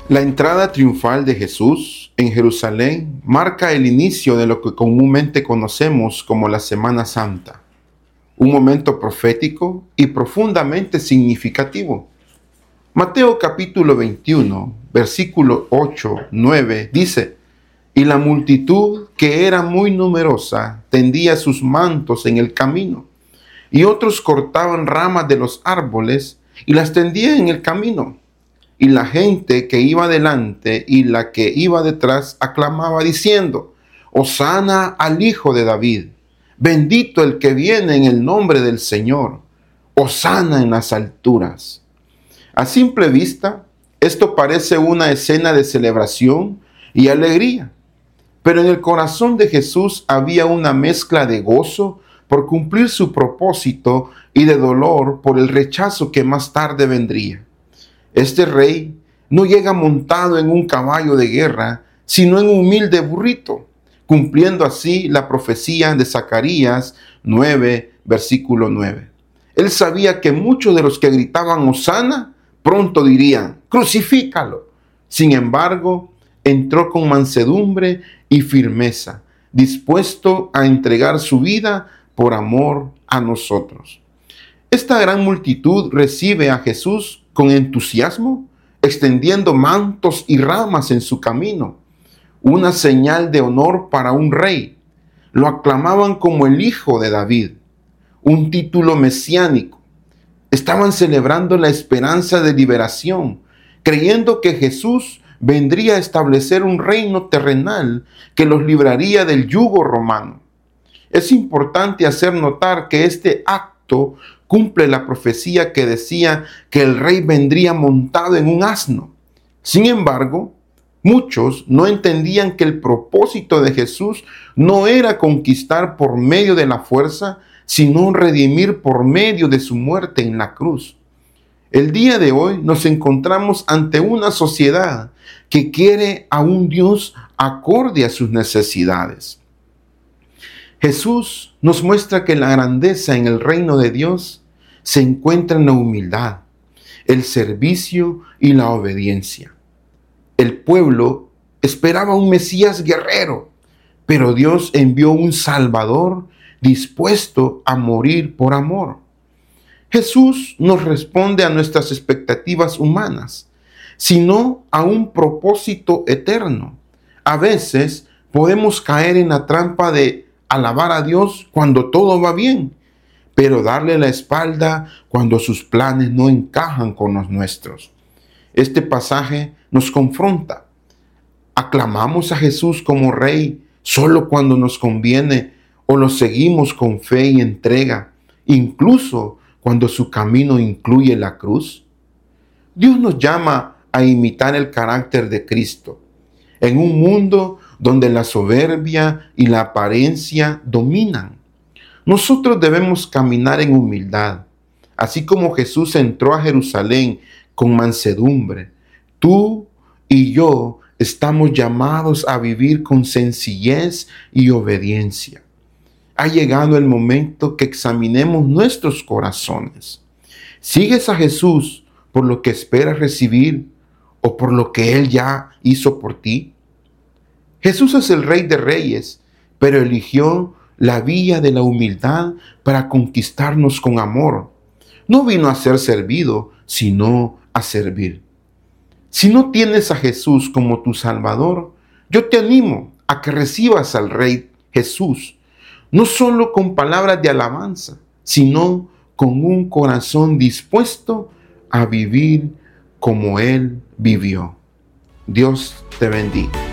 La entrada triunfal de Jesús en Jerusalén marca el inicio de lo que comúnmente conocemos como la Semana Santa, un momento profético y profundamente significativo. Mateo capítulo 21, versículo 8-9 dice: «Y la multitud, que era muy numerosa, tendía sus mantos en el camino, y otros cortaban ramas de los árboles y las tendían en el camino. Y la gente que iba delante y la que iba detrás aclamaba diciendo: Hosana al Hijo de David, bendito el que viene en el nombre del Señor, Hosana en las alturas». A simple vista, esto parece una escena de celebración y alegría, pero en el corazón de Jesús había una mezcla de gozo por cumplir su propósito y de dolor por el rechazo que más tarde vendría. Este rey no llega montado en un caballo de guerra, sino en un humilde burrito, cumpliendo así la profecía de Zacarías 9, versículo 9. Él sabía que muchos de los que gritaban Hosana pronto dirían: crucifícalo. Sin embargo, entró con mansedumbre y firmeza, dispuesto a entregar su vida por amor a nosotros. Esta gran multitud recibe a Jesús con entusiasmo, extendiendo mantos y ramas en su camino, una señal de honor para un rey. Lo aclamaban como el Hijo de David, un título mesiánico. Estaban celebrando la esperanza de liberación, creyendo que Jesús vendría a establecer un reino terrenal que los libraría del yugo romano. Es importante hacer notar que este acto cumple la profecía que decía que el rey vendría montado en un asno. Sin embargo, muchos no entendían que el propósito de Jesús no era conquistar por medio de la fuerza, sino redimir por medio de su muerte en la cruz. El día de hoy nos encontramos ante una sociedad que quiere a un Dios acorde a sus necesidades. Jesús nos muestra que la grandeza en el reino de Dios se encuentra en la humildad, el servicio y la obediencia. El pueblo esperaba un Mesías guerrero, pero Dios envió un Salvador dispuesto a morir por amor. Jesús nos responde a nuestras expectativas humanas, sino a un propósito eterno. A veces podemos caer en la trampa de alabar a Dios cuando todo va bien, pero darle la espalda cuando sus planes no encajan con los nuestros. Este pasaje nos confronta. ¿Aclamamos a Jesús como Rey solo cuando nos conviene o lo seguimos con fe y entrega, incluso cuando su camino incluye la cruz? Dios nos llama a imitar el carácter de Cristo en un mundo donde la soberbia y la apariencia dominan. Nosotros debemos caminar en humildad, así como Jesús entró a Jerusalén con mansedumbre. Tú y yo estamos llamados a vivir con sencillez y obediencia. Ha llegado el momento que examinemos nuestros corazones. ¿Sigues a Jesús por lo que esperas recibir o por lo que Él ya hizo por ti? Jesús es el Rey de Reyes, pero eligió la vía de la humildad para conquistarnos con amor. No vino a ser servido, sino a servir. Si no tienes a Jesús como tu Salvador, yo te animo a que recibas al Rey Jesús, no solo con palabras de alabanza, sino con un corazón dispuesto a vivir como Él vivió. Dios te bendiga.